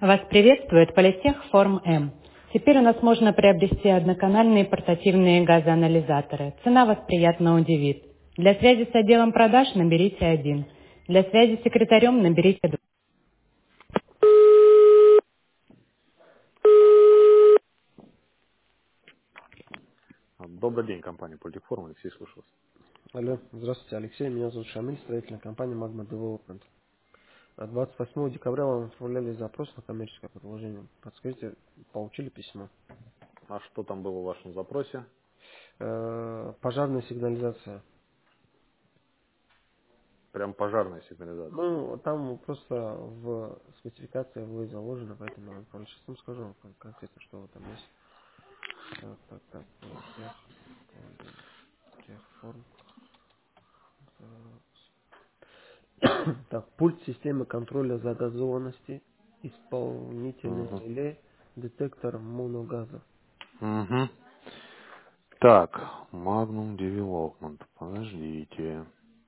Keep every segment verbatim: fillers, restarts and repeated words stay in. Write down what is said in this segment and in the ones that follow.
Вас приветствует Политех Форм М. Теперь у нас можно приобрести одноканальные портативные газоанализаторы. Цена вас приятно удивит. Для связи с отделом продаж наберите один. Для связи с секретарем наберите два. Добрый день, компания Политехформ, Алексей, слышу вас. Алло, здравствуйте, Алексей, меня зовут Шамиль, строительная компания Magma Development. А двадцать восьмого декабря вам отправляли запрос на коммерческое предложение. Подскажите, получили письмо? А что там было в вашем запросе? Э, пожарная сигнализация. Прям пожарная сигнализация. Ну, там просто в спецификации вы заложено, поэтому я вам отправлю. Сейчас вам скажу кон- конкретно, что вот там есть. Так, так, так, Политех, Политехформ. Так, пульт системы контроля загазованности, исполнительное Угу. реле, детектор моногаза. Угу. Так, Magnum Development, подождите.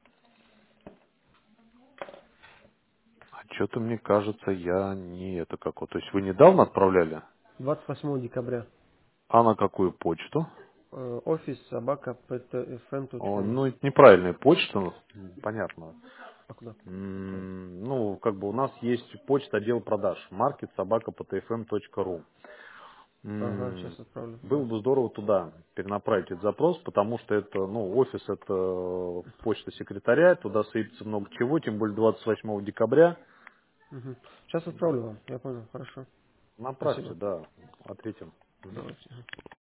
А что-то мне кажется, я не это как вот. То есть вы недавно отправляли? двадцать восьмого декабря. А на какую почту? Э, Офис собака О, птфм.ру. ну, это неправильная почта, м, понятно. А куда? М, Ну, как бы у нас есть почта отдел продаж, маркет собака птфм.ру. Ага, М, сейчас отправлю Было туда. бы здорово туда перенаправить этот запрос, потому что это, ну, офис это почта секретаря, туда сыпется много чего, тем более двадцать восьмого декабря. Угу. Сейчас отправлю вам. Я понял, хорошо. Направьте, Спасибо. да, ответим. Мгм. Давайте.